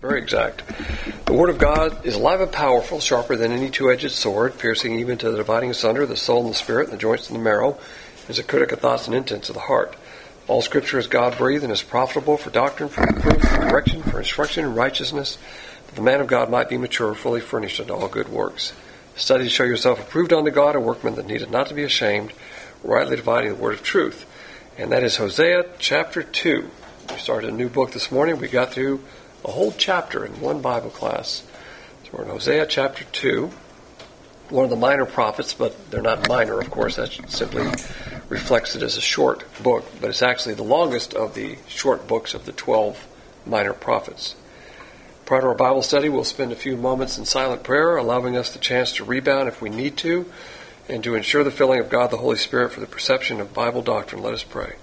Very exact. The Word of God is alive and powerful, sharper than any two-edged sword, piercing even to the dividing asunder the soul and the spirit, and the joints and the marrow, is a critic of thoughts and intents of the heart. All Scripture is God-breathed and is profitable for doctrine, for reproof, for correction, for instruction in righteousness, that the man of God might be mature, fully furnished unto all good works. Study to show yourself approved unto God, a workman that needeth not to be ashamed, rightly dividing the word of truth. And that is Hosea chapter 2. We started a new book this morning. We got through a whole chapter in one Bible class. So we're in Hosea chapter 2, one of the minor prophets, but they're not minor, of course. That simply reflects it as a short book, but it's actually the longest of the short books of the 12 minor prophets. Prior to our Bible study, we'll spend a few moments in silent prayer, allowing us the chance to rebound if we need to, and to ensure the filling of God the Holy Spirit for the perception of Bible doctrine. Let us pray.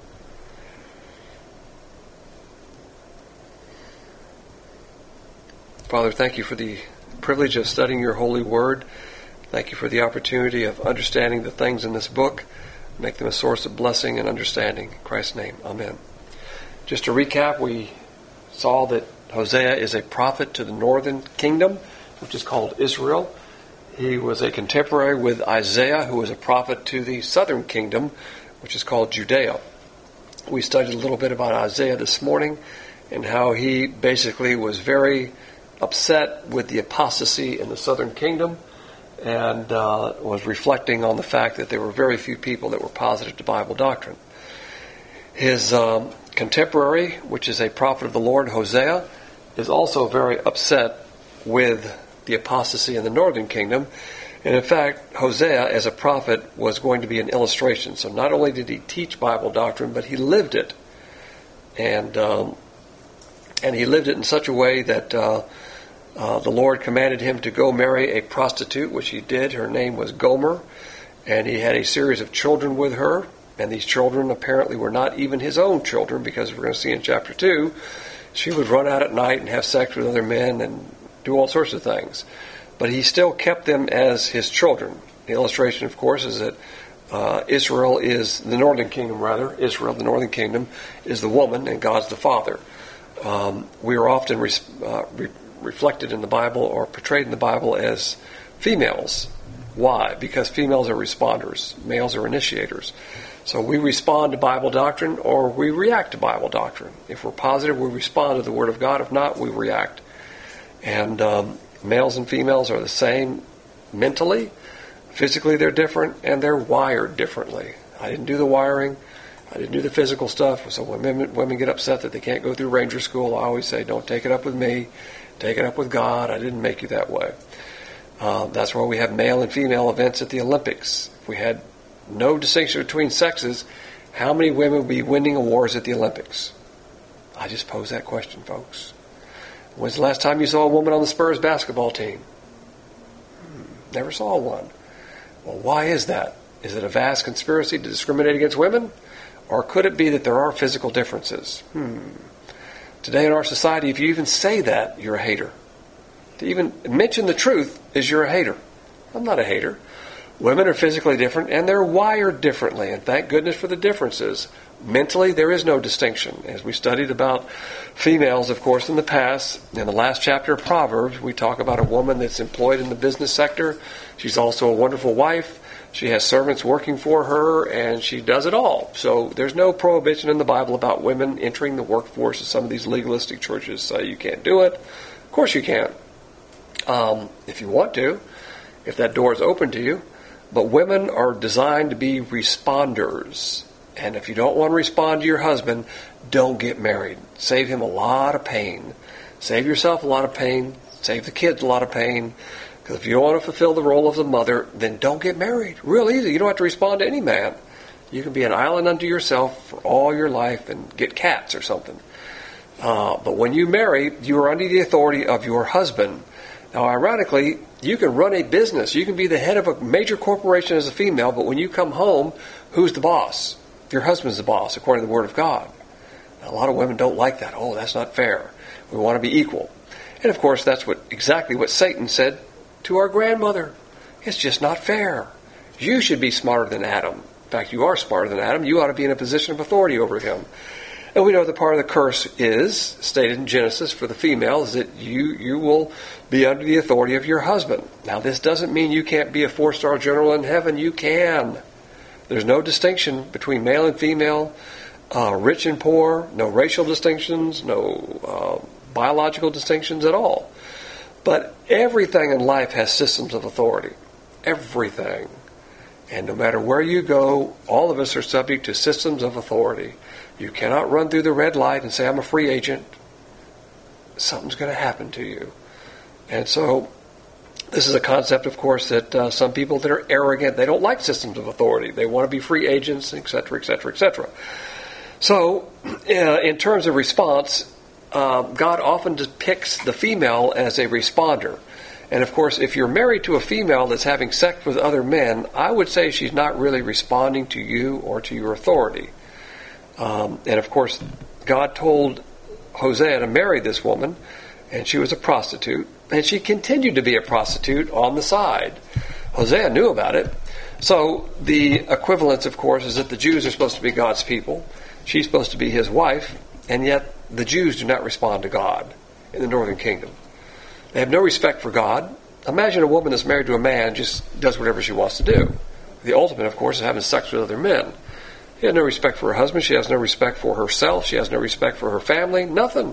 Father, thank you for the privilege of studying your holy word. Thank you for the opportunity of understanding the things in this book. Make them a source of blessing and understanding. In Christ's name, amen. Just to recap, we saw that Hosea is a prophet to the northern kingdom, which is called Israel. He was a contemporary with Isaiah, who was a prophet to the southern kingdom, which is called Judea. We studied a little bit about Isaiah this morning and how he basically was very upset with the apostasy in the southern kingdom and was reflecting on the fact that there were very few people that were positive to Bible doctrine. His contemporary, which is a prophet of the Lord, Hosea, is also very upset with the apostasy in the northern kingdom. And in fact, Hosea, as a prophet, was going to be an illustration. So not only did he teach Bible doctrine, but he lived it. And he lived it in such a way that the Lord commanded him to go marry a prostitute, which he did. Her name was Gomer, and he had a series of children with her, and these children apparently were not even his own children, because we're going to see in chapter 2, she would run out at night and have sex with other men and do all sorts of things. But he still kept them as his children. The illustration, of course, is that Israel is the northern kingdom, Israel, the northern kingdom, is the woman, and God's the father. We are often reflected in the Bible or portrayed in the Bible as females. Why? Because females are responders. Males are initiators. So we respond to Bible doctrine or we react to Bible doctrine. If we're positive, we respond to the Word of God. If not, we react. And males and females are the same mentally. Physically, they're different, and they're wired differently. I didn't do the wiring. I didn't do the physical stuff. So when women get upset that they can't go through Ranger School, I always say, don't take it up with me. Take it up with God. I didn't make you that way. That's why we have male and female events at the Olympics. If we had no distinction between sexes, how many women would be winning awards at the Olympics? I just pose that question, folks. When's the last time you saw a woman on the Spurs basketball team? Never saw one. Well, why is that? Is it a vast conspiracy to discriminate against women? Or could it be that there are physical differences? Today in our society, if you even say that, you're a hater. To even mention the truth is you're a hater. I'm not a hater. Women are physically different and they're wired differently, and thank goodness for the differences. Mentally, there is no distinction. As we studied about females, of course, in the past, in the last chapter of Proverbs, we talk about a woman that's employed in the business sector. She's also a wonderful wife. She has servants working for her, and she does it all. So there's no prohibition in the Bible about women entering the workforce, as some of these legalistic churches say you can't do it. Of course you can, if you want to, if that door is open to you. But women are designed to be responders. And if you don't want to respond to your husband, don't get married. Save him a lot of pain. Save yourself a lot of pain. Save the kids a lot of pain. Because if you don't want to fulfill the role of the mother, then don't get married. Real easy. You don't have to respond to any man. You can be an island unto yourself for all your life and get cats or something. But when you marry, you are under the authority of your husband. Now, ironically, you can run a business. You can be the head of a major corporation as a female, but when you come home, who's the boss? Your husband's the boss, according to the Word of God. Now, a lot of women don't like that. Oh, that's not fair. We want to be equal. And, of course, that's exactly what Satan said to our grandmother. It's just not fair. You should be smarter than Adam. In fact, you are smarter than Adam. You ought to be in a position of authority over him. And we know the part of the curse is, stated in Genesis for the female, is that you will be under the authority of your husband. Now, this doesn't mean you can't be a 4-star general in heaven. You can. There's no distinction between male and female, rich and poor, no racial distinctions, no biological distinctions at all. But everything in life has systems of authority. Everything. And no matter where you go, all of us are subject to systems of authority. You cannot run through the red light and say, I'm a free agent. Something's going to happen to you. And so this is a concept, of course, that some people that are arrogant, they don't like systems of authority. They want to be free agents, etc., etc., etc. So in terms of response, God often depicts the female as a responder. And of course, if you're married to a female that's having sex with other men, I would say she's not really responding to you or to your authority. And of course, God told Hosea to marry this woman, and she was a prostitute, and she continued to be a prostitute on the side. Hosea knew about it. So the equivalence, of course, is that the Jews are supposed to be God's people. She's supposed to be his wife, and yet the Jews do not respond to God in the northern kingdom. They have no respect for God. Imagine a woman that's married to a man and just does whatever she wants to do. The ultimate, of course, is having sex with other men. She has no respect for her husband. She has no respect for herself. She has no respect for her family. Nothing.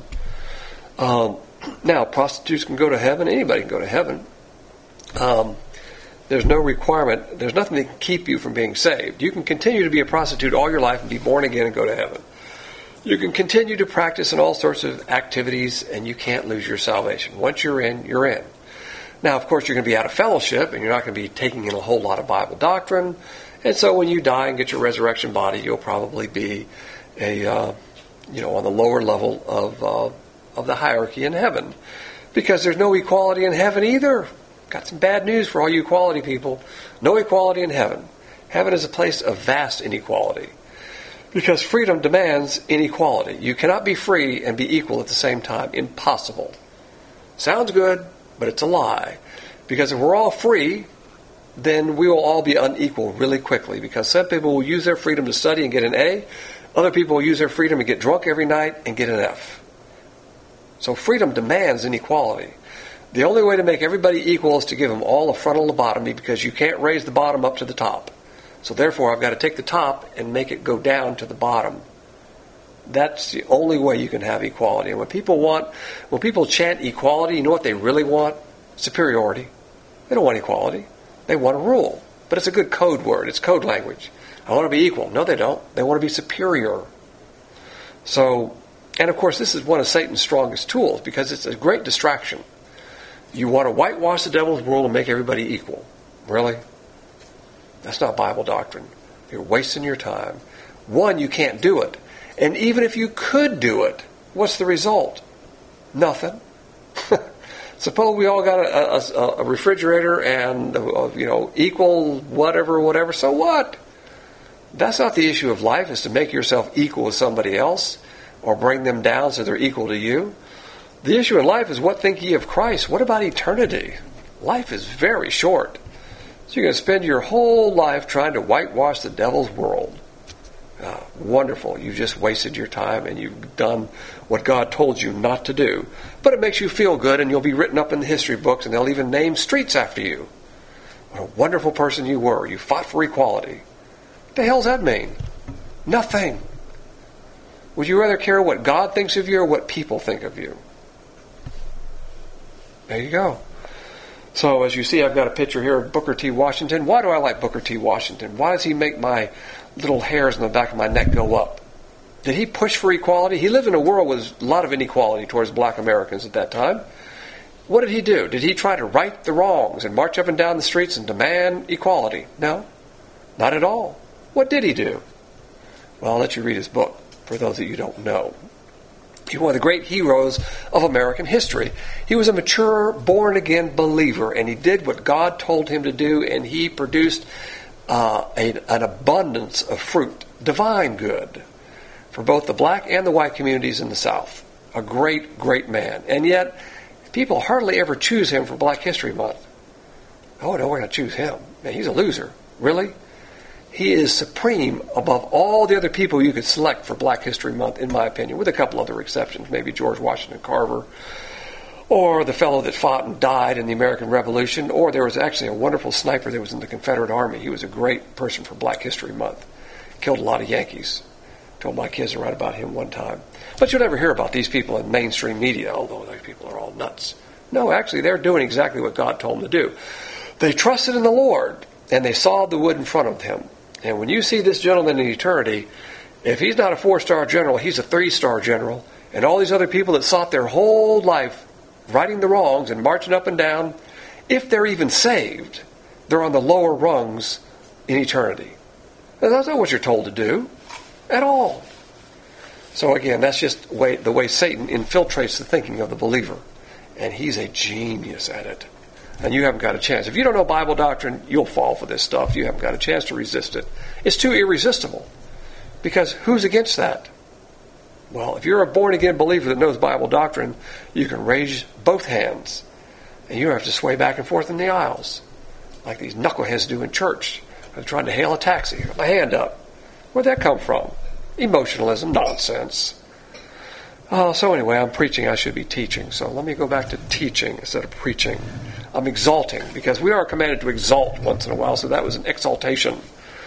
Now, prostitutes can go to heaven. Anybody can go to heaven. There's no requirement. There's nothing that can keep you from being saved. You can continue to be a prostitute all your life and be born again and go to heaven. You can continue to practice in all sorts of activities, and you can't lose your salvation. Once you're in, you're in. Now, of course, you're going to be out of fellowship, and you're not going to be taking in a whole lot of Bible doctrine. And so when you die and get your resurrection body, you'll probably be on the lower level of the hierarchy in heaven. Because there's no equality in heaven either. Got some bad news for all you equality people. No equality in heaven. Heaven is a place of vast inequality. Because freedom demands inequality. You cannot be free and be equal at the same time. Impossible. Sounds good, but it's a lie. Because if we're all free, then we will all be unequal really quickly. Because some people will use their freedom to study and get an A. Other people will use their freedom to get drunk every night and get an F. So freedom demands inequality. The only way to make everybody equal is to give them all a frontal lobotomy, because you can't raise the bottom up to the top. So therefore, I've got to take the top and make it go down to the bottom. That's the only way you can have equality. And when people chant equality, you know what they really want? Superiority. They don't want equality. They want a rule. But it's a good code word. It's code language. I want to be equal. No, they don't. They want to be superior. So, and of course, this is one of Satan's strongest tools, because it's a great distraction. You want to whitewash the devil's world and make everybody equal. Really? That's not Bible doctrine. You're wasting your time. One, you can't do it. And even if you could do it, what's the result? Nothing. Suppose we all got a refrigerator and equal whatever. So what? That's not the issue of life, is to make yourself equal with somebody else or bring them down so they're equal to you. The issue in life is, what think ye of Christ? What about eternity? Life is very short. So you're going to spend your whole life trying to whitewash the devil's world. Wonderful. You've just wasted your time, and you've done what God told you not to do. But it makes you feel good, and you'll be written up in the history books, and they'll even name streets after you. What a wonderful person you were. You fought for equality. What the hell does that mean? Nothing. Would you rather care what God thinks of you or what people think of you? There you go. So as you see, I've got a picture here of Booker T. Washington. Why do I like Booker T. Washington? Why does he make my little hairs on the back of my neck go up? Did he push for equality? He lived in a world with a lot of inequality towards black Americans at that time. What did he do? Did he try to right the wrongs and march up and down the streets and demand equality? No, not at all. What did he do? Well, I'll let you read his book, for those of you who don't know. He's one of the great heroes of American history. He was a mature, born-again believer, and he did what God told him to do, and he produced an abundance of fruit, divine good, for both the black and the white communities in the South. A great, great man. And yet, people hardly ever choose him for Black History Month. Oh, no, we're going to choose him. Man, he's a loser. Really? He is supreme above all the other people you could select for Black History Month, in my opinion, with a couple other exceptions, maybe George Washington Carver, or the fellow that fought and died in the American Revolution, or there was actually a wonderful sniper that was in the Confederate Army. He was a great person for Black History Month. Killed a lot of Yankees. Told my kids to write about him one time. But you'll never hear about these people in mainstream media, although those people are all nuts. No, actually, they're doing exactly what God told them to do. They trusted in the Lord, and they sawed the wood in front of him. And when you see this gentleman in eternity, if he's not a 4-star general, he's a 3-star general. And all these other people that sought their whole life righting the wrongs and marching up and down, if they're even saved, they're on the lower rungs in eternity. And that's not what you're told to do at all. So again, that's just the way Satan infiltrates the thinking of the believer. And he's a genius at it. And you haven't got a chance. If you don't know Bible doctrine, you'll fall for this stuff. You haven't got a chance to resist it. It's too irresistible. Because who's against that? Well, if you're a born-again believer that knows Bible doctrine, you can raise both hands. And you don't have to sway back and forth in the aisles, like these knuckleheads do in church. I'm trying to hail a taxi. My hand up. Where'd that come from? Emotionalism, nonsense. So anyway, I'm preaching. I should be teaching. So let me go back to teaching instead of preaching. I'm exalting, because we are commanded to exalt once in a while, so that was an exaltation.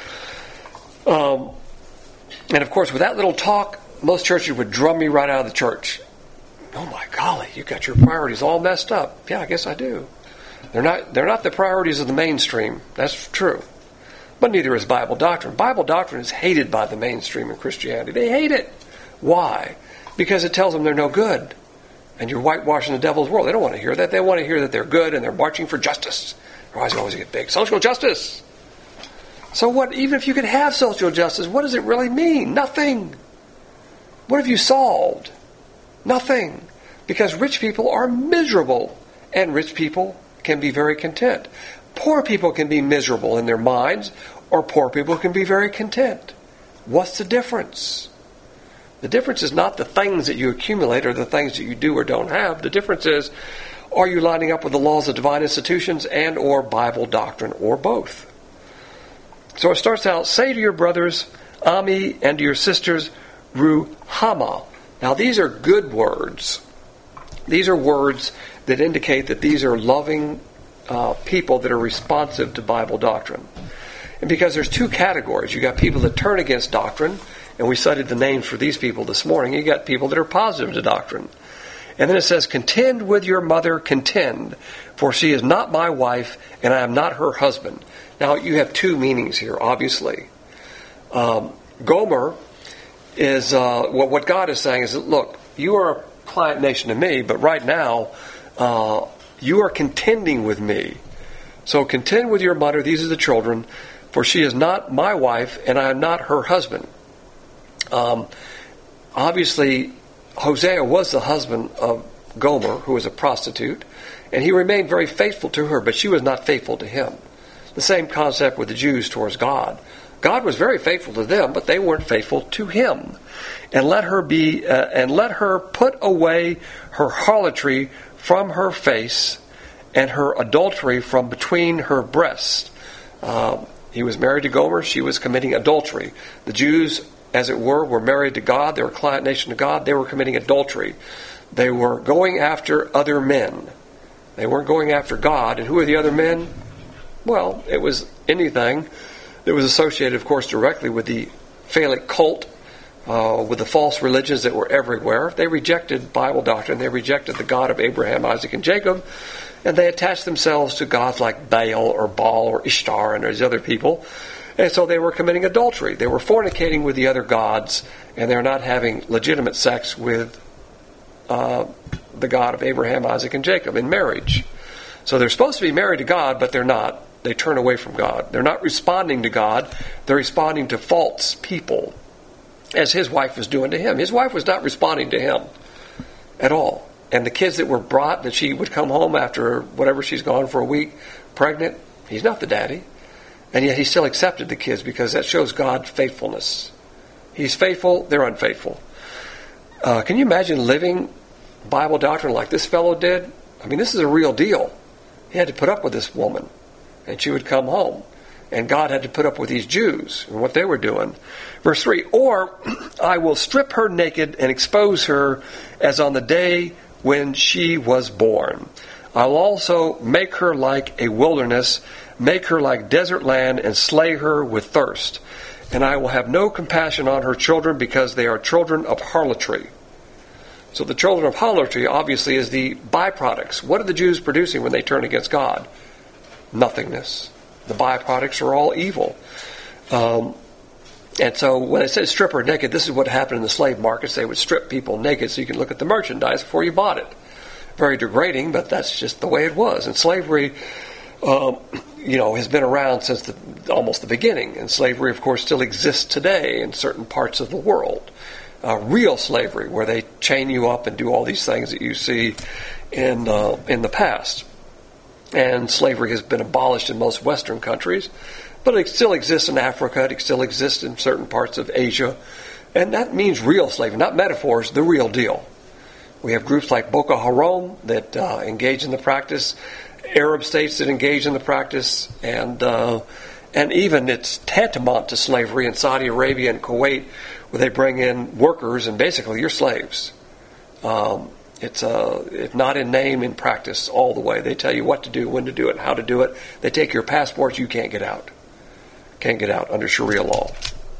And of course, with that little talk, most churches would drum me right out of the church. Oh my golly, you got your priorities all messed up. Yeah, I guess I do. They're not the priorities of the mainstream. That's true. But neither is Bible doctrine. Bible doctrine is hated by the mainstream in Christianity. They hate it. Why? Because it tells them they're no good. And you're whitewashing the devil's world. They don't want to hear that. They want to hear that they're good and they're marching for justice. Otherwise, they always get big. Social justice. So what? Even if you could have social justice, what does it really mean? Nothing. What have you solved? Nothing. Because rich people are miserable. And rich people can be very content. Poor people can be miserable in their minds, or poor people can be very content. What's the difference? The difference is not the things that you accumulate or the things that you do or don't have. The difference is, are you lining up with the laws of divine institutions and or Bible doctrine, or both? So it starts out, say to your brothers, Ami, and to your sisters, Ruhama. Now these are good words. These are words that indicate that these are loving people that are responsive to Bible doctrine. And because there's two categories. You got people that turn against doctrine, and we studied the names for these people this morning. You got people that are positive to doctrine. And then it says, contend with your mother, contend, for she is not my wife, and I am not her husband. Now, you have two meanings here, obviously. Gomer is, what God is saying is, that, look, you are a client nation to me, but right now, you are contending with me. So contend with your mother, these are the children, for she is not my wife, and I am not her husband. Obviously, Hosea was the husband of Gomer, who was a prostitute, and he remained very faithful to her, but she was not faithful to him. The same concept with the Jews towards God. God was very faithful to them, but they weren't faithful to him. And let her put away her harlotry from her face, and her adultery from between her breasts. He was married to Gomer. She was committing adultery. The Jews, as it were married to God. They were a client nation to God. They were committing adultery. They were going after other men. They weren't going after God. And who are the other men? Well, it was anything that was associated, of course, directly with the Phallic cult, with the false religions that were everywhere. They rejected Bible doctrine. They rejected the God of Abraham, Isaac, and Jacob. And they attached themselves to gods like Baal or Baal or Ishtar and those other people. And so they were committing adultery. They were fornicating with the other gods, and they're not having legitimate sex with the God of Abraham, Isaac, and Jacob in marriage. So they're supposed to be married to God, but they're not. They turn away from God. They're not responding to God. They're responding to false people, as his wife was doing to him. His wife was not responding to him at all. And the kids that were brought, that she would come home after whatever she's gone for a week, pregnant, he's not the daddy. And yet he still accepted the kids because that shows God's faithfulness. He's faithful, they're unfaithful. Can you imagine living Bible doctrine like this fellow did? I mean, this is a real deal. He had to put up with this woman. And she would come home. And God had to put up with these Jews and what they were doing. Verse 3, or I will strip her naked and expose her as on the day when she was born. I'll also make her like a wilderness, make her like desert land, and slay her with thirst. And I will have no compassion on her children, because they are children of harlotry. So the children of harlotry obviously is the byproducts. What are the Jews producing when they turn against God? Nothingness. The byproducts are all evil. And so when it says strip her naked, this is what happened in the slave markets. They would strip people naked so you can look at the merchandise before you bought it. Very degrading, but that's just the way it was. And slavery, has been around since almost the beginning. And slavery, of course, still exists today in certain parts of the world. Real slavery, where they chain you up and do all these things that you see in the past. And slavery has been abolished in most Western countries, but it still exists in Africa. It still exists in certain parts of Asia. And that means real slavery, not metaphors, the real deal. We have groups like Boko Haram that engage in the practice, Arab states that engage in the practice, and even it's tantamount to slavery in Saudi Arabia and Kuwait, where they bring in workers and basically you're slaves. It's if not in name, in practice all the way. They tell you what to do, when to do it, how to do it. They take your passports, you can't get out. Can't get out under Sharia law.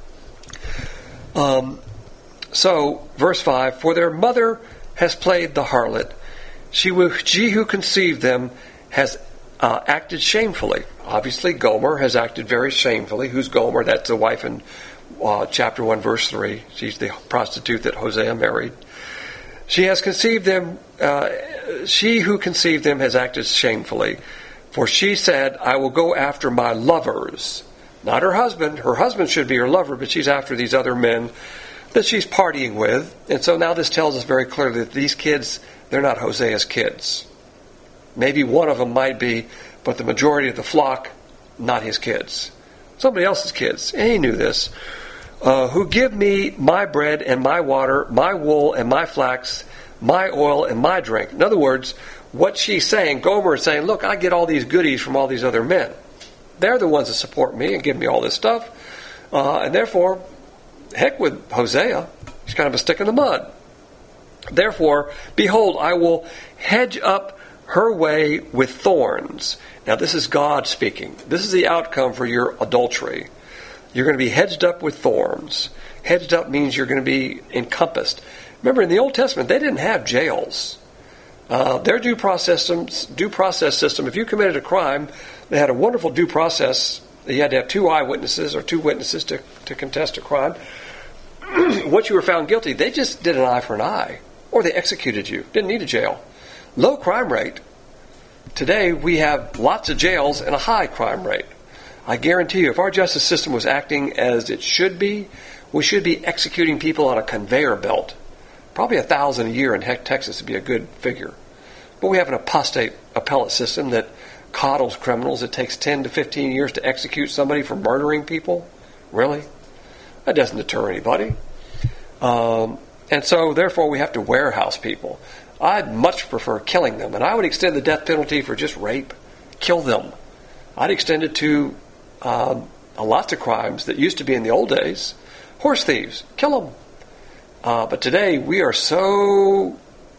So, verse 5, for their mother has played the harlot. She who conceived them has acted shamefully. Obviously, Gomer has acted very shamefully. Who's Gomer? That's the wife in chapter 1, verse 3. She's the prostitute that Hosea married. She has conceived them. She who conceived them has acted shamefully. For she said, I will go after my lovers. Not her husband. Her husband should be her lover, but she's after these other men that she's partying with. And so now this tells us very clearly that these kids, they're not Hosea's kids. Maybe one of them might be, but the majority of the flock, not his kids. Somebody else's kids. And he knew this. Who give me my bread and my water, my wool and my flax, my oil and my drink. In other words, what she's saying, Gomer is saying, look, I get all these goodies from all these other men. They're the ones that support me and give me all this stuff. And therefore, heck with Hosea. He's kind of a stick in the mud. Therefore, behold, I will hedge up her way with thorns. Now, this is God speaking. This is the outcome for your adultery. You're going to be hedged up with thorns. Hedged up means you're going to be encompassed. Remember, in the Old Testament, they didn't have jails. Their due process system, if you committed a crime, they had a wonderful due process. You had to have two eyewitnesses or two witnesses to contest a crime. Once you were found guilty, they just did an eye for an eye. Or they executed you. Didn't need a jail. Low crime rate. Today, we have lots of jails and a high crime rate. I guarantee you, if our justice system was acting as it should be, we should be executing people on a conveyor belt. Probably 1,000 a year in Texas would be a good figure. But we have an apostate appellate system that coddles criminals. It takes 10 to 15 years to execute somebody for murdering people. Really? That doesn't deter anybody. And so, therefore, we have to warehouse people. I'd much prefer killing them. And I would extend the death penalty for just rape. Kill them. I'd extend it to lots of crimes that used to be in the old days. Horse thieves. Kill them. But today, we are so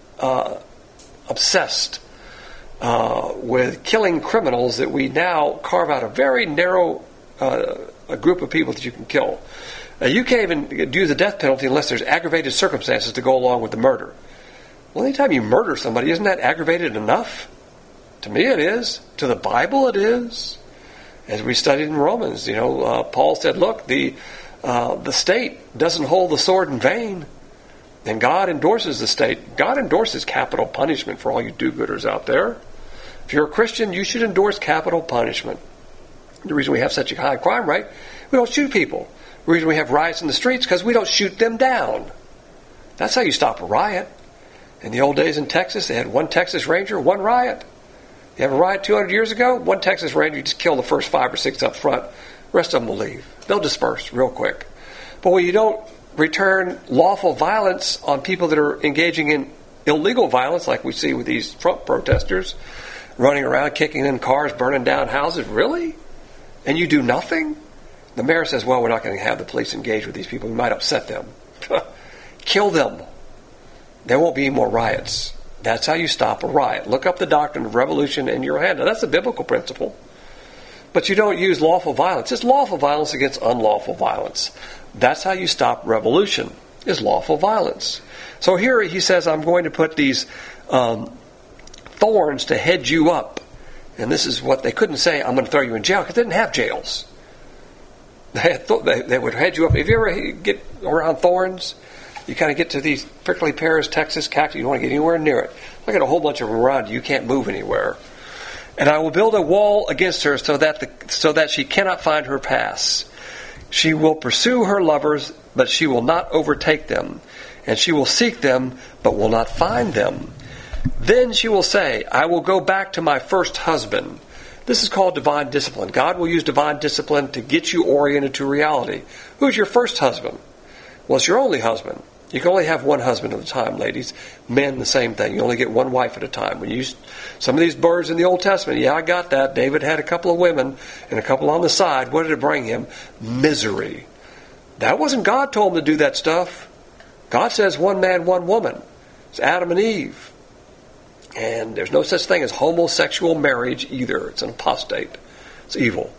obsessed with killing criminals that we now carve out a very narrow a group of people that you can kill. You can't even do the death penalty unless there's aggravated circumstances to go along with the murder. Well, anytime you murder somebody, isn't that aggravated enough? To me it is. To the Bible it is. As we studied in Romans, Paul said, look, the state doesn't hold the sword in vain. And God endorses the state. God endorses capital punishment for all you do-gooders out there. If you're a Christian, you should endorse capital punishment. The reason we have such a high crime rate, we don't shoot people. The reason we have riots in the streets, because we don't shoot them down. That's how you stop a riot. In the old days in Texas, they had one Texas Ranger, one riot. You have a riot 200 years ago, one Texas Ranger, you just kill the first 5 or 6 up front. The rest of them will leave. They'll disperse real quick. But when you don't return lawful violence on people that are engaging in illegal violence, like we see with these Trump protesters, running around, kicking in cars, burning down houses, really? and you do nothing? The mayor says, well, we're not going to have the police engage with these people. We might upset them. Kill them. There won't be any more riots. That's how you stop a riot. Look up the doctrine of revolution in your hand. Now, that's a biblical principle. But you don't use lawful violence. It's lawful violence against unlawful violence. That's how you stop revolution, is lawful violence. So here he says, I'm going to put these thorns to hedge you up. And this is what they couldn't say, I'm going to throw you in jail, because they didn't have jails. They would hedge you up. If you ever get around thorns, you kind of get to these prickly pears, Texas cactus, you don't want to get anywhere near it. Look at a whole bunch of them around you. You can't move anywhere. And I will build a wall against her so that she cannot find her pass. She will pursue her lovers, but she will not overtake them. And she will seek them, but will not find them. Then she will say, I will go back to my first husband. This is called divine discipline. God will use divine discipline to get you oriented to reality. Who's your first husband? Well, it's your only husband. You can only have one husband at a time, ladies. Men, the same thing. You only get one wife at a time. Some of these birds in the Old Testament, yeah, I got that. David had a couple of women and a couple on the side. What did it bring him? Misery. That wasn't God told him to do that stuff. God says one man, one woman. It's Adam and Eve. And there's no such thing as homosexual marriage either. It's an apostate. It's evil.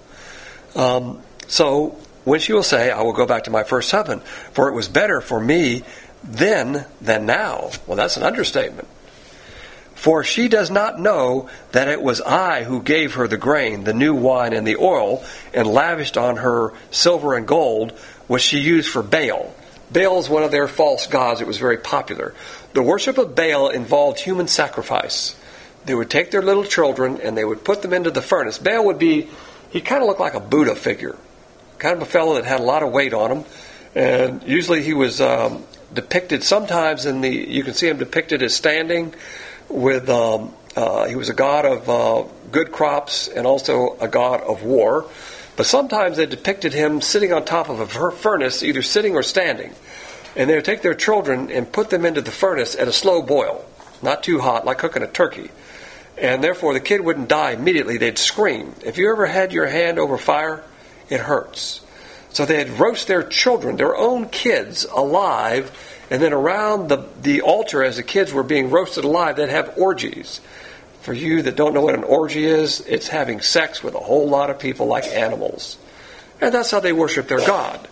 So when she will say, I will go back to my first husband, for it was better for me then than now. Well, that's an understatement. For she does not know that it was I who gave her the grain, the new wine, and the oil, and lavished on her silver and gold, which she used for Baal. Baal is one of their false gods. It was very popular. The worship of Baal involved human sacrifice. They would take their little children and they would put them into the furnace. Baal would be, he kind of looked like a Buddha figure. Kind of a fellow that had a lot of weight on him. And usually he was depicted sometimes you can see him depicted as standing with, he was a god of good crops and also a god of war. But sometimes they depicted him sitting on top of a furnace, either sitting or standing. And they would take their children and put them into the furnace at a slow boil, not too hot, like cooking a turkey. And therefore the kid wouldn't die immediately, they'd scream. If you ever had your hand over fire, it hurts. So they'd roast their children, their own kids, alive, and then around the altar as the kids were being roasted alive, they'd have orgies. For you that don't know what an orgy is, it's having sex with a whole lot of people like animals. And that's how they worship their God.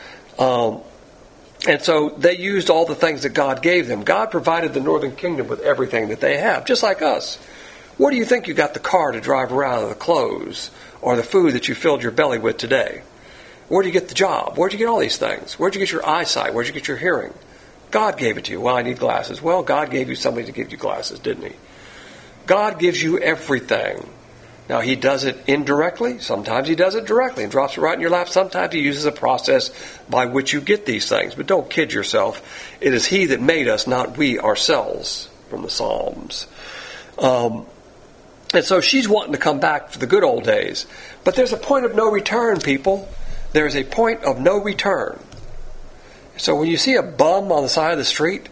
And so they used all the things that God gave them. God provided the northern kingdom with everything that they have, just like us. Where do you think you got the car to drive around, or the clothes, or the food that you filled your belly with today? Where do you get the job? Where do you get all these things? Where do you get your eyesight? Where do you get your hearing? God gave it to you. Well, I need glasses. Well, God gave you somebody to give you glasses, didn't he? God gives you everything. Now, he does it indirectly. Sometimes he does it directly and drops it right in your lap. Sometimes he uses a process by which you get these things. But don't kid yourself. It is he that made us, not we ourselves, from the Psalms. And so she's wanting to come back for the good old days. But there's a point of no return, people. There's a point of no return. So when you see a bum on the side of the street,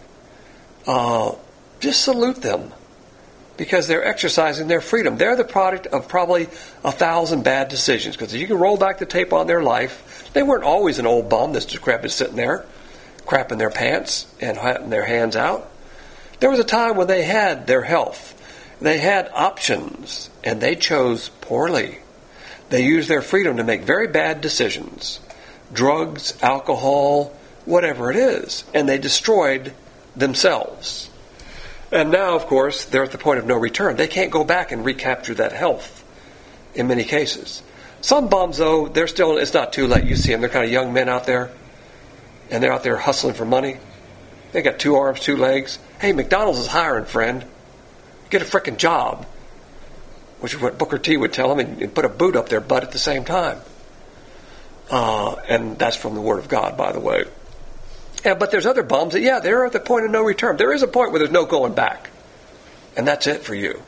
just salute them. Because they're exercising their freedom. They're the product of probably 1,000 bad decisions. Because if you can roll back the tape on their life, they weren't always an old bum that's decrepit sitting there, crapping their pants and having their hands out. There was a time when they had their health. They had options, and they chose poorly. They used their freedom to make very bad decisions. Drugs, alcohol, whatever it is. And they destroyed themselves. And now, of course, they're at the point of no return. They can't go back and recapture that health in many cases. Some bums, though, it's not too late. You see them, they're kind of young men out there, and they're out there hustling for money. They got 2 arms, 2 legs. Hey, McDonald's is hiring, friend. Get a frickin' job. Which is what Booker T would tell them, and put a boot up their butt at the same time. And that's from the Word of God, by the way. Yeah, but there's other bums that, they're at the point of no return. There is a point where there's no going back. And that's it for you.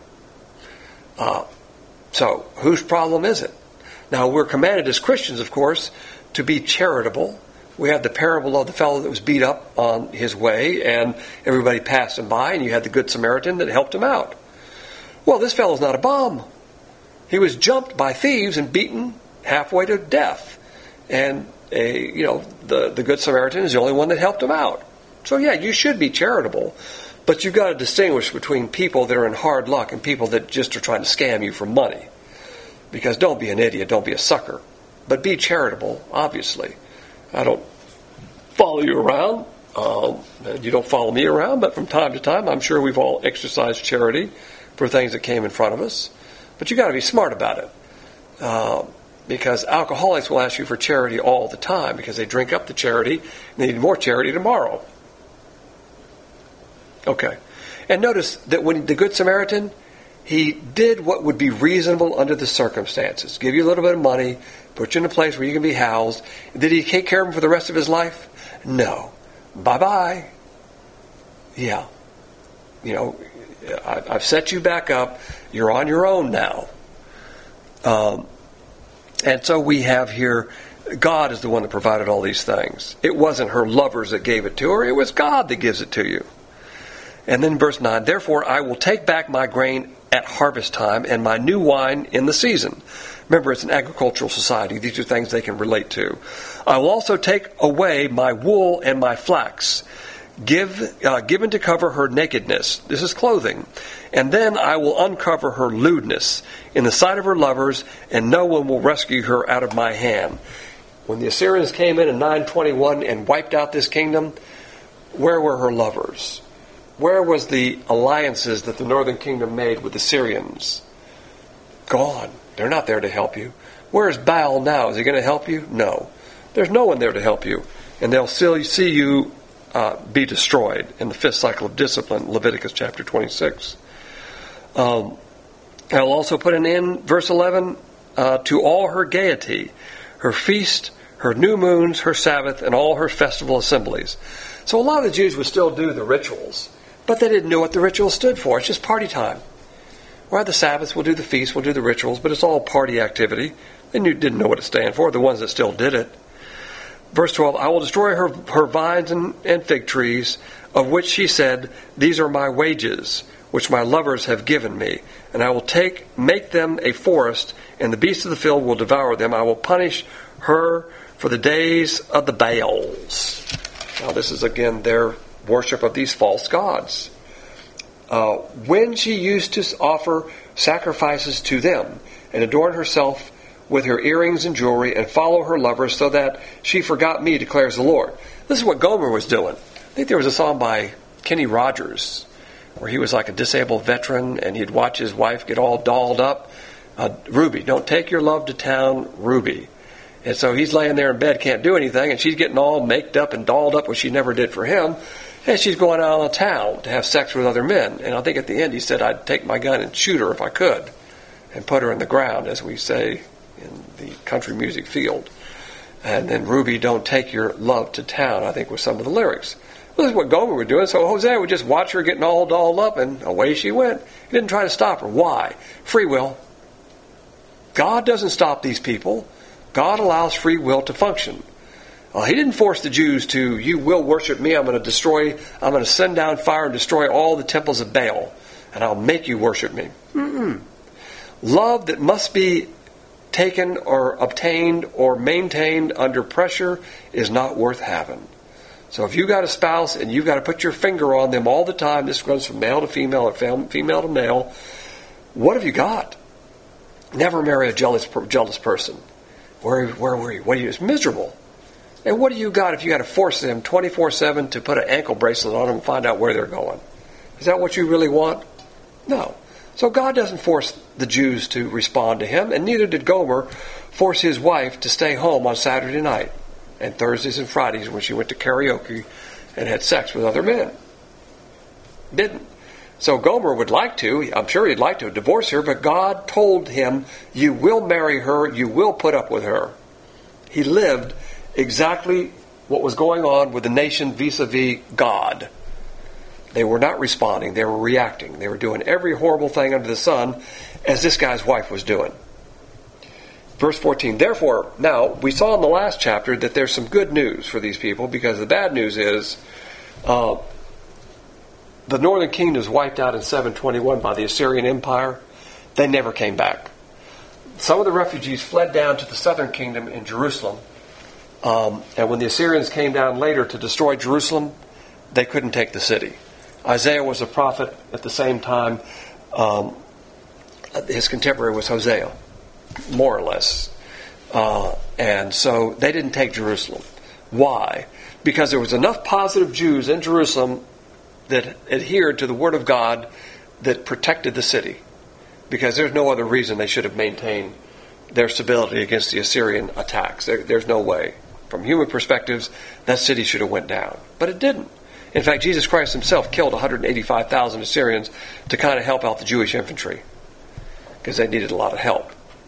So, whose problem is it? Now, we're commanded as Christians, of course, to be charitable. We have the parable of the fellow that was beat up on his way, and everybody passed him by, and you had the Good Samaritan that helped him out. Well, this fellow's not a bum. He was jumped by thieves and beaten halfway to death. And the Good Samaritan is the only one that helped him out. So yeah, you should be charitable, but you've got to distinguish between people that are in hard luck and people that just are trying to scam you for money. Because don't be an idiot, don't be a sucker. But be charitable, obviously. I don't follow you around. You don't follow me around, but from time to time, I'm sure we've all exercised charity for things that came in front of us. But you got to be smart about it. Because alcoholics will ask you for charity all the time because they drink up the charity and they need more charity tomorrow. Okay. And notice that when the Good Samaritan, he did what would be reasonable under the circumstances. Give you a little bit of money, put you in a place where you can be housed. Did he take care of him for the rest of his life? No. Bye-bye. Yeah. I've set you back up. You're on your own now. And so we have here, God is the one that provided all these things. It wasn't her lovers that gave it to her. It was God that gives it to you. And then verse 9, therefore I will take back my grain at harvest time and my new wine in the season. Remember, it's an agricultural society. These are things they can relate to. I will also take away my wool and my flax, given to cover her nakedness. This is clothing. And then I will uncover her lewdness in the sight of her lovers, and no one will rescue her out of my hand. When the Assyrians came in 921 and wiped out this kingdom, where were her lovers? Where was the alliances that the northern kingdom made with the Syrians? Gone. They're not there to help you. Where is Baal now? Is he going to help you? No. There's no one there to help you. And they'll still see you be destroyed in the fifth cycle of discipline, Leviticus chapter 26. I'll also put an end, verse 11, to all her gaiety, her feast, her new moons, her Sabbath, and all her festival assemblies. So a lot of the Jews would still do the rituals, but they didn't know what the rituals stood for. It's just party time. Where the Sabbaths, we'll do the feast, we'll do the rituals, but it's all party activity. They didn't know what it stand for, the ones that still did it. Verse 12, I will destroy her vines and fig trees, of which she said, these are my wages, which my lovers have given me. And I will make them a forest, and the beasts of the field will devour them. I will punish her for the days of the Baals. Now this is again their worship of these false gods. When she used to offer sacrifices to them, and adorn herself with her earrings and jewelry, and follow her lovers, so that she forgot me, declares the Lord. This is what Gomer was doing. I think there was a song by Kenny Rogers, where he was like a disabled veteran, and he'd watch his wife get all dolled up. Ruby, don't take your love to town, Ruby. And so he's laying there in bed, can't do anything, and she's getting all maked up and dolled up, which she never did for him. And she's going out on the town to have sex with other men. And I think at the end he said, I'd take my gun and shoot her if I could, and put her in the ground, as we say in the country music field. And then Ruby, don't take your love to town, I think was some of the lyrics. Well, this is what Gomer was doing. So Hosea would just watch her getting all dolled up, and away she went. He didn't try to stop her. Why? Free will. God doesn't stop these people. God allows free will to function. He didn't force the Jews to, you will worship me, I'm going to send down fire and destroy all the temples of Baal, and I'll make you worship me. Love that must be taken or obtained or maintained under pressure is not worth having. So if you got a spouse and you've got to put your finger on them all the time, this goes from male to female or female to male, what have you got? Never marry a jealous person. Where were you? What are you? It's miserable. And what do you got if you got to force them 24/7 to put an ankle bracelet on them and find out where they're going? Is that what you really want? No. So God doesn't force the Jews to respond to him, and neither did Gomer force his wife to stay home on Saturday night and Thursdays and Fridays when she went to karaoke and had sex with other men. Didn't. So Gomer would like to, I'm sure he'd like to divorce her, but God told him, you will marry her, you will put up with her. He lived exactly what was going on with the nation vis-a-vis God. They were not responding, they were reacting. They were doing every horrible thing under the sun, as this guy's wife was doing. Verse 14, therefore, now, we saw in the last chapter that there's some good news for these people, because the bad news is the northern kingdom was wiped out in 721 by the Assyrian Empire. They never came back. some of the refugees fled down to the southern kingdom in Jerusalem. And when the Assyrians came down later to destroy Jerusalem, they couldn't take the city. Isaiah was a prophet at the same time. His contemporary was Hosea, more or less. And so they didn't take Jerusalem. Why? Because there was enough positive Jews in Jerusalem that adhered to the Word of God that protected the city. Because there's no other reason they should have maintained their stability against the Assyrian attacks. There's no way. From human perspectives, that city should have went down. But it didn't. In fact, Jesus Christ himself killed 185,000 Assyrians to kind of help out the Jewish infantry, because they needed a lot of help.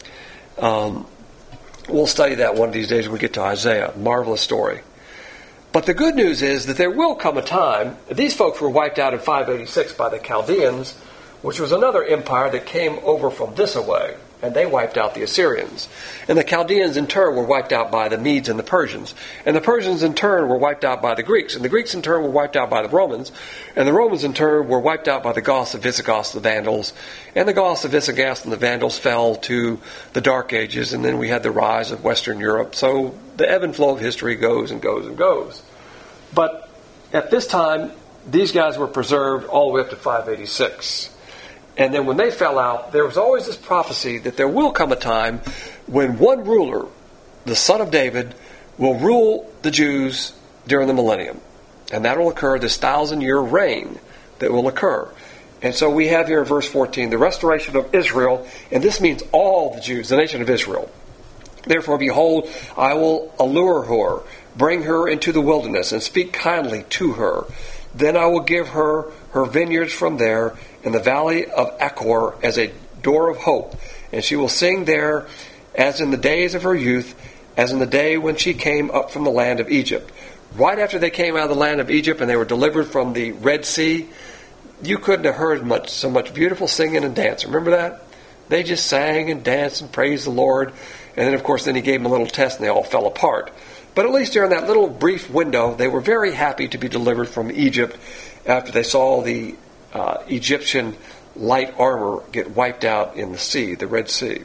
We'll study that one of these days when we get to Isaiah. Marvelous story. But the good news is that there will come a time. These folks were wiped out in 586 by the Chaldeans, which was another empire that came over from this way, and they wiped out the Assyrians. And the Chaldeans in turn were wiped out by the Medes and the Persians. And the Persians in turn were wiped out by the Greeks. And the Greeks in turn were wiped out by the Romans. And the Romans in turn were wiped out by the Goths, the Visigoths, the Vandals. And the Goths, the Visigoths, and the Vandals fell to the Dark Ages. And then we had the rise of Western Europe. So the ebb and flow of history goes and goes and goes. But at this time, these guys were preserved all the way up to 586. And then when they fell out, there was always this prophecy that there will come a time when one ruler, the son of David, will rule the Jews during the millennium. And that will occur, this 1,000-year reign that will occur. And so we have here in verse 14, the restoration of Israel, and this means all the Jews, the nation of Israel. Therefore, behold, I will allure her, bring her into the wilderness, and speak kindly to her. Then I will give her her vineyards from there, in the valley of Achor, as a door of hope. And she will sing there as in the days of her youth, as in the day when she came up from the land of Egypt. Right after they came out of the land of Egypt and they were delivered from the Red Sea, you couldn't have heard so much beautiful singing and dancing. Remember that? They just sang and danced and praised the Lord. And then, of course, then he gave them a little test and they all fell apart. But at least during that little brief window, they were very happy to be delivered from Egypt after they saw the Egyptian light armor get wiped out in the sea, the Red Sea.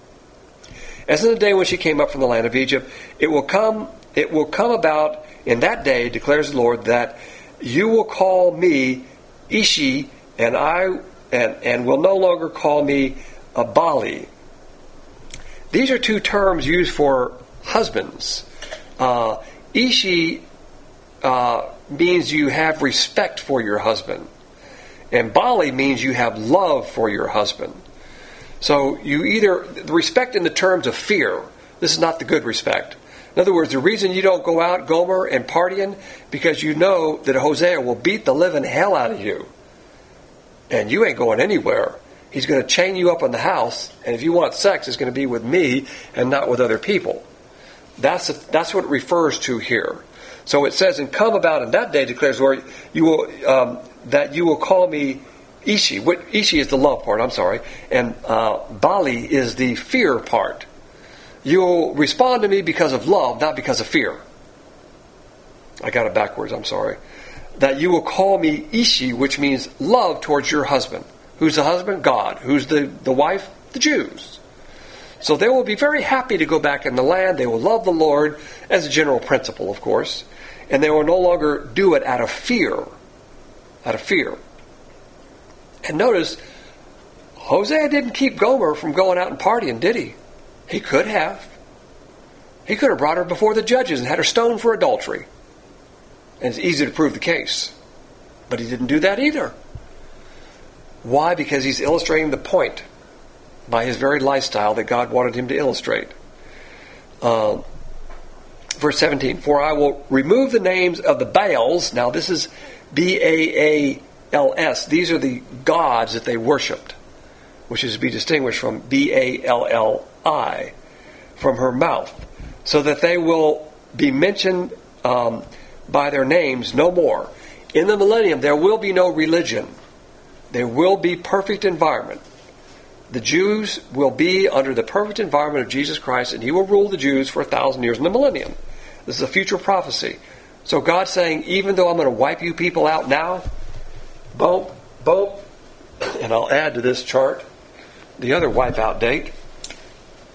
As in the day when she came up from the land of Egypt, it will come about in that day, declares the Lord, that you will call me Ishi, and will no longer call me Abali. These are two terms used for husbands. Ishi means you have respect for your husband. And Bali means you have love for your husband. So you either, the respect in the terms of fear, this is not the good respect. In other words, the reason you don't go out, Gomer, and partying, because you know that Hosea will beat the living hell out of you. And you ain't going anywhere. He's going to chain you up in the house, and if you want sex, it's going to be with me and not with other people. That's what it refers to here. So it says, and come about in that day, declares the Lord, you will, that you will call me Ishi. Ishi is the love part, I'm sorry. And Bali is the fear part. You'll respond to me because of love, not because of fear. I got it backwards, I'm sorry. That you will call me Ishi, which means love towards your husband. Who's the husband? God. Who's the wife? The Jews. So they will be very happy to go back in the land. They will love the Lord as a general principle, of course. And they will no longer do it out of fear. Out of fear. And notice, Hosea didn't keep Gomer from going out and partying, did he? He could have. He could have brought her before the judges and had her stoned for adultery. And it's easy to prove the case. But he didn't do that either. Why? Because he's illustrating the point by his very lifestyle that God wanted him to illustrate. Verse 17, for I will remove the names of the Baals. Now this is B-A-A-L-S. These are the gods that they worshipped, which is to be distinguished from B-A-L-L-I, from her mouth, so that they will be mentioned by their names no more. In the millennium, there will be no religion. There will be perfect environment. The Jews will be under the perfect environment of Jesus Christ, and he will rule the Jews for 1,000 years in the millennium. This is a future prophecy. So God's saying, even though I'm going to wipe you people out now, boom, boom, and I'll add to this chart the other wipeout date.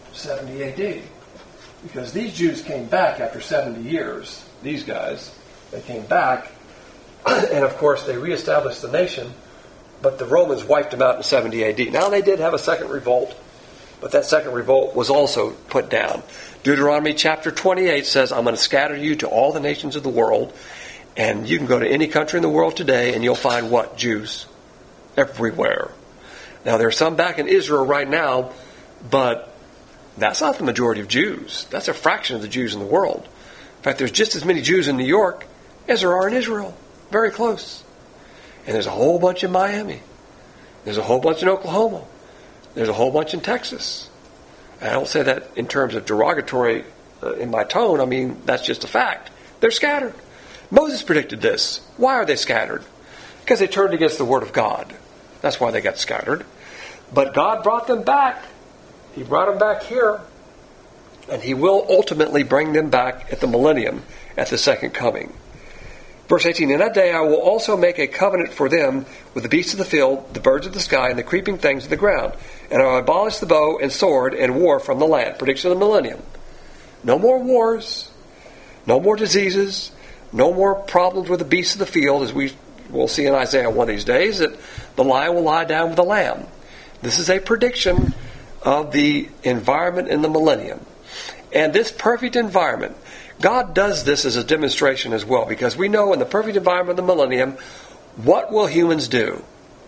70 AD. Because these Jews came back after 70 years. These guys, they came back. And of course, they reestablished the nation. But the Romans wiped them out in 70 AD. Now, they did have a second revolt. But that second revolt was also put down. Deuteronomy chapter 28 says, I'm going to scatter you to all the nations of the world. And you can go to any country in the world today and you'll find what? Jews. Everywhere. Now, there are some back in Israel right now, but that's not the majority of Jews. That's a fraction of the Jews in the world. In fact, there's just as many Jews in New York as there are in Israel. Very close. And there's a whole bunch in Miami. There's a whole bunch in Oklahoma. There's a whole bunch in Texas. And I don't say that in terms of derogatory in my tone. I mean, that's just a fact. They're scattered. Moses predicted this. Why are they scattered? Because they turned against the Word of God. That's why they got scattered. But God brought them back. He brought them back here. And He will ultimately bring them back at the millennium, at the second coming. Verse 18, in that day I will also make a covenant for them with the beasts of the field, the birds of the sky, and the creeping things of the ground. And I will abolish the bow and sword and war from the land. Prediction of the millennium. No more wars. No more diseases. No more problems with the beasts of the field, as we will see in Isaiah one of these days, that the lion will lie down with the lamb. This is a prediction of the environment in the millennium. And this perfect environment, God does this as a demonstration as well, because we know in the perfect environment of the millennium, what will humans do?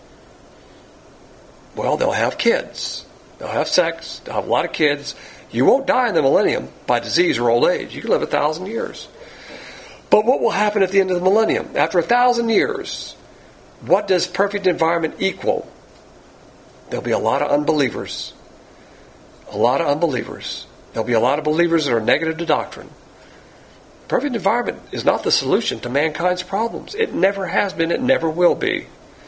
Well, they'll have kids. They'll have sex. They'll have a lot of kids. You won't die in the millennium by disease or old age. You can live 1,000 years. But what will happen at the end of the millennium? After 1,000 years, what does perfect environment equal? There'll be a lot of unbelievers. A lot of unbelievers. There'll be a lot of believers that are negative to doctrine. Perfect environment is not the solution to mankind's problems. It never has been. It never will be.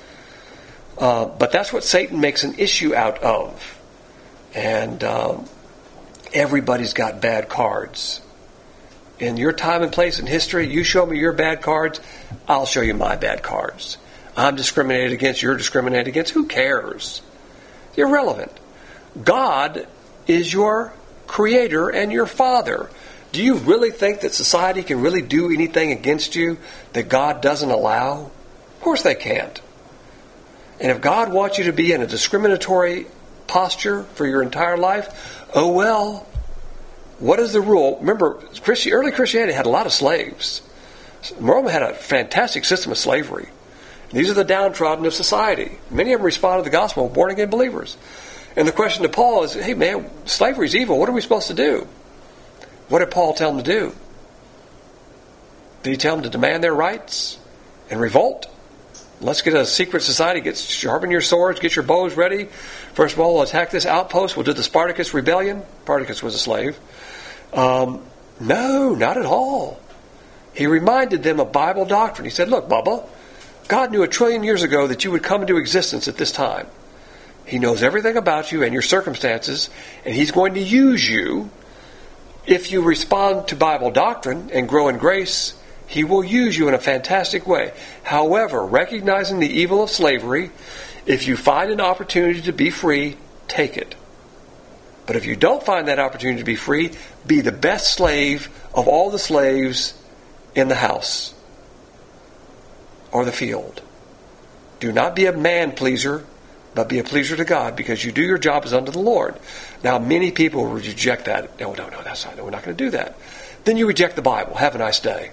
But that's what Satan makes an issue out of. And everybody's got bad cards. In your time and place in history, you show me your bad cards, I'll show you my bad cards. I'm discriminated against, you're discriminated against. Who cares? It's irrelevant. God is your creator and your father. Do you really think that society can really do anything against you that God doesn't allow? Of course they can't. And if God wants you to be in a discriminatory posture for your entire life, oh well. What is the rule? Remember, early Christianity had a lot of slaves. Rome had a fantastic system of slavery. These are the downtrodden of society. Many of them responded to the gospel, born-again believers. And the question to Paul is, hey man, slavery is evil. What are we supposed to do? What did Paul tell them to do? Did he tell them to demand their rights and revolt? Let's get a secret society. Sharpen your swords. Get your bows ready. First of all, we'll attack this outpost. We'll do the Spartacus rebellion. Spartacus was a slave. No, not at all. He reminded them of Bible doctrine. He said, look, Bubba, God knew 1 trillion years ago that you would come into existence at this time. He knows everything about you and your circumstances, and He's going to use you. If you respond to Bible doctrine and grow in grace, He will use you in a fantastic way. However, recognizing the evil of slavery, if you find an opportunity to be free, take it. But if you don't find that opportunity to be free, be the best slave of all the slaves in the house or the field. Do not be a man pleaser, but be a pleaser to God, because you do your job as unto the Lord. Now, many people reject that. No, that's not. No, we're not going to do that. Then you reject the Bible. Have a nice day.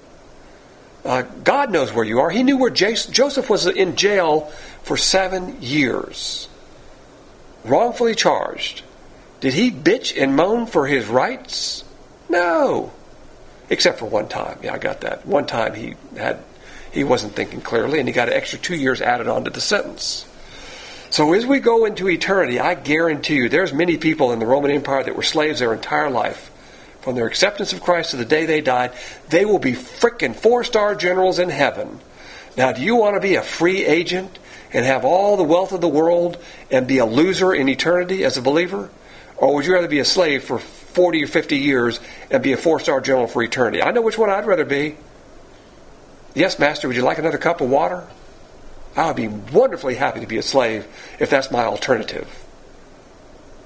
God knows where you are. He knew where Joseph was in jail for 7 years. Wrongfully charged. Did he bitch and moan for his rights? No. Except for one time. Yeah, I got that. One time he wasn't thinking clearly, and he got an extra 2 years added on to the sentence. So as we go into eternity, I guarantee you there's many people in the Roman Empire that were slaves their entire life. From their acceptance of Christ to the day they died, they will be frickin' 4-star generals in heaven. Now, do you want to be a free agent and have all the wealth of the world and be a loser in eternity as a believer? Or would you rather be a slave for 40 or 50 years and be a 4-star general for eternity? I know which one I'd rather be. Yes, Master, would you like another cup of water? I would be wonderfully happy to be a slave if that's my alternative.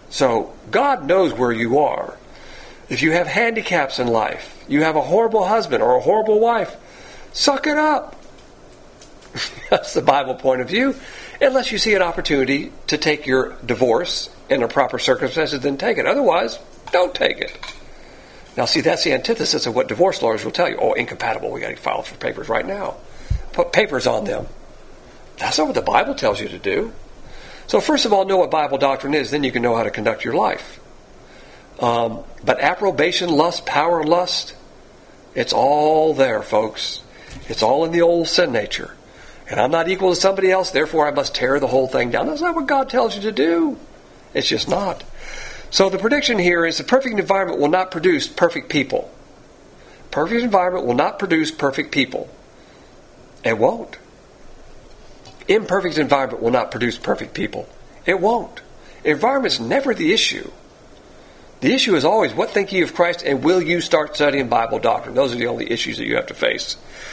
So God knows where you are. If you have handicaps in life, you have a horrible husband or a horrible wife, suck it up. That's the Bible point of view. Unless you see an opportunity to take your divorce in a proper circumstances, then take it. Otherwise, don't take it. Now, see, that's the antithesis of what divorce lawyers will tell you. Oh, incompatible. We got to file for papers right now. Put papers on them. That's not what the Bible tells you to do. So, first of all, know what Bible doctrine is. Then you can know how to conduct your life. But approbation, lust, power, lust, it's all there, folks. It's all in the old sin nature. And I'm not equal to somebody else, therefore I must tear the whole thing down. That's not what God tells you to do. It's just not. So the prediction here is the perfect environment will not produce perfect people. Perfect environment will not produce perfect people. It won't. Imperfect environment will not produce perfect people. It won't. Environment's never the issue. The issue is always, what think ye of Christ, and will you start studying Bible doctrine? Those are the only issues that you have to face.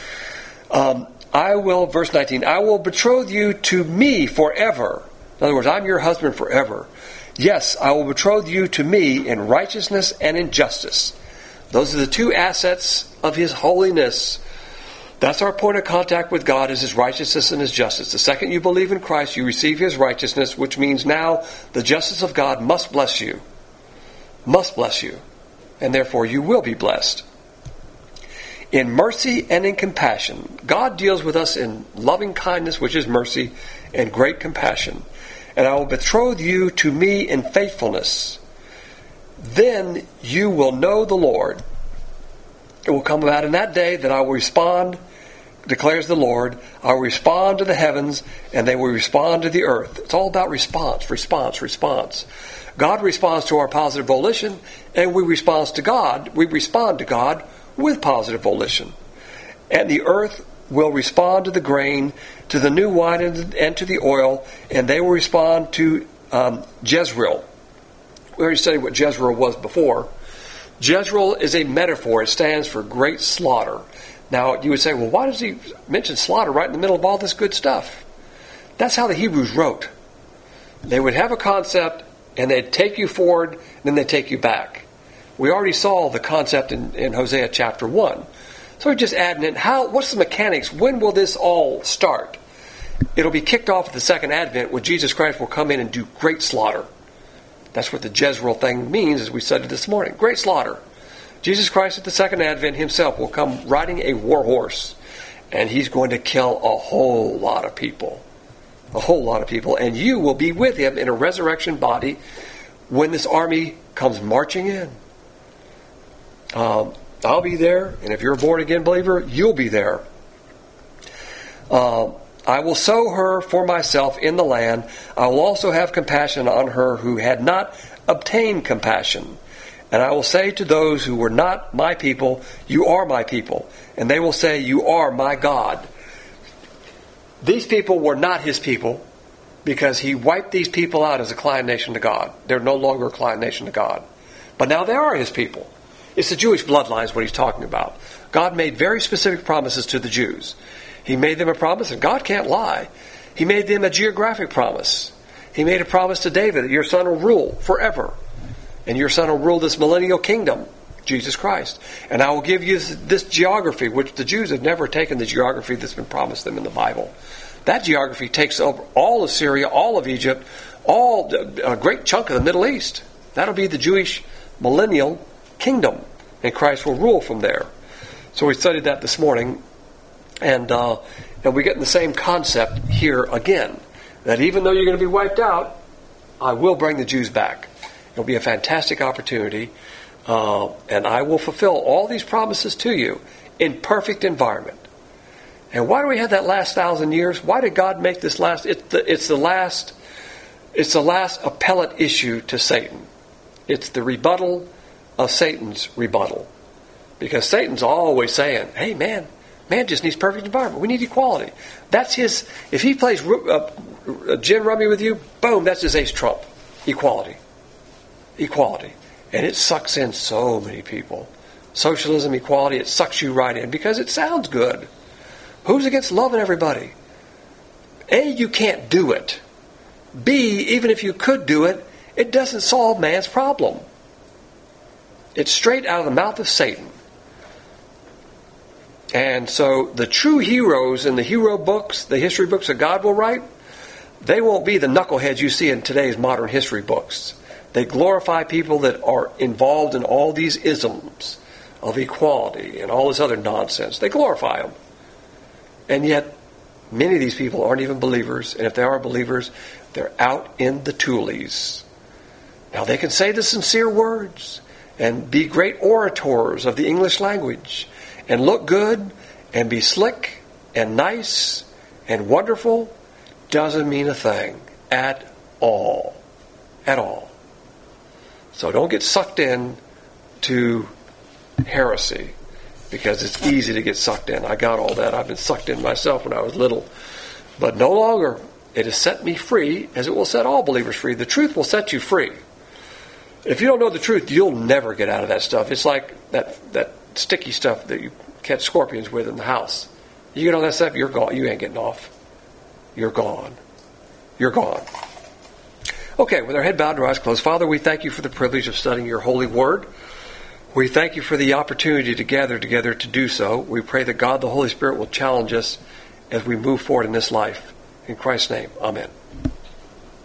Verse 19, I will betroth you to me forever. In other words, I'm your husband forever. Yes, I will betroth you to me in righteousness and in justice. Those are the two assets of His holiness. That's our point of contact with God, is His righteousness and His justice. The second you believe in Christ, you receive His righteousness, which means now the justice of God must bless you. Must bless you. And therefore you will be blessed. In mercy and in compassion. God deals with us in loving kindness, which is mercy, and great compassion. And I will betroth you to me in faithfulness. Then you will know the Lord. It will come about in that day that I will respond, declares the Lord. I will respond to the heavens, and they will respond to the earth. It's all about response. God responds to our positive volition, and we respond to God with positive volition. And the earth will respond to the grain, to the new wine, and to the oil, and they will respond to Jezreel. We already studied what Jezreel was before. Jezreel is a metaphor. It stands for great slaughter. Now, you would say, well, why does he mention slaughter right in the middle of all this good stuff? That's how the Hebrews wrote. They would have a concept, and they'd take you forward, and then they'd take you back. We already saw the concept in Hosea chapter 1. So we're just adding in, what's the mechanics? When will this all start? It'll be kicked off at the second advent when Jesus Christ will come in and do great slaughter. That's what the Jezreel thing means, as we studied this morning. Great slaughter. Jesus Christ at the second advent Himself will come riding a war horse. And He's going to kill a whole lot of people. A whole lot of people. And you will be with Him in a resurrection body when this army comes marching in. I'll be there, and if you're a born-again believer, you'll be there. I will sow her for myself in the land. I will also have compassion on her who had not obtained compassion. And I will say to those who were not my people, you are my people. And they will say, you are my God. These people were not His people because He wiped these people out as a client nation to God. They're no longer a client nation to God. But now they are His people. It's the Jewish bloodline is what He's talking about. God made very specific promises to the Jews. He made them a promise, and God can't lie. He made them a geographic promise. He made a promise to David that your son will rule forever. And your son will rule this millennial kingdom, Jesus Christ. And I will give you this geography, which the Jews have never taken the geography that's been promised them in the Bible. That geography takes over all of Syria, all of Egypt, a great chunk of the Middle East. That'll be the Jewish millennial kingdom, and Christ will rule from there. So we studied that this morning, and we get in the same concept here again, that even though you're going to be wiped out, I will bring the Jews back. It'll be a fantastic opportunity, and I will fulfill all these promises to you in perfect environment. And why do we have that last 1,000 years? Why did God make this last? It's the last appellate issue to Satan. It's the rebuttal of Satan's rebuttal. Because Satan's always saying, hey man just needs perfect environment. We need equality. That's his, if he plays gin rummy with you, boom, that's his ace trump. Equality. And it sucks in so many people. Socialism, equality, it sucks you right in because it sounds good. Who's against loving everybody? A, you can't do it. B, even if you could do it, It doesn't solve man's problem. It's straight out of the mouth of Satan. And so the true heroes in the hero books, the history books that God will write, they won't be the knuckleheads you see in today's modern history books. They glorify people that are involved in all these isms of equality and all this other nonsense. They glorify them. And yet, many of these people aren't even believers. And if they are believers, they're out in the toolies. Now, they can say the sincere words and be great orators of the English language and look good and be slick and nice and wonderful. Doesn't mean a thing at all. At all. So don't get sucked in to heresy, because it's easy to get sucked in. I got all that. I've been sucked in myself when I was little. But no longer. It has set me free, as it will set all believers free. The truth will set you free. If you don't know the truth, you'll never get out of that stuff. It's like that sticky stuff that you catch scorpions with in the house. You get on that stuff, you're gone. You ain't getting off. You're gone. You're gone. Okay, with our head bowed and our eyes closed, Father, we thank you for the privilege of studying your holy word. We thank you for the opportunity to gather together to do so. We pray that God, the Holy Spirit, will challenge us as we move forward in this life. In Christ's name, amen.